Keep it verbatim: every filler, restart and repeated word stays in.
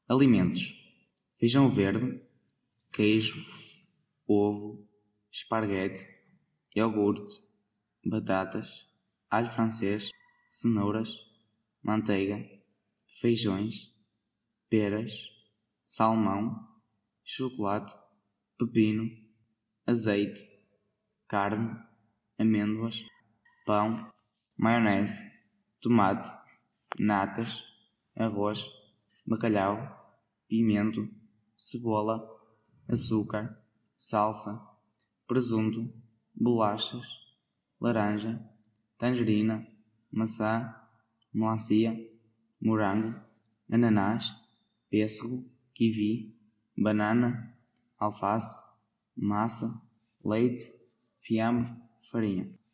Alimentos: feijão verde, queijo, ovo, esparguete, iogurte, batatas, alho francês, cenouras, manteiga, feijões, peras, salmão, chocolate, pepino, azeite, carne, amêndoas, pão, maionese, tomate, natas, arroz, bacalhau, pimento, cebola, açúcar, salsa, presunto, bolachas, laranja, tangerina, maçã, melancia, morango, ananás, pêssego, kiwi, banana, alface, massa, leite, fiambre, farinha.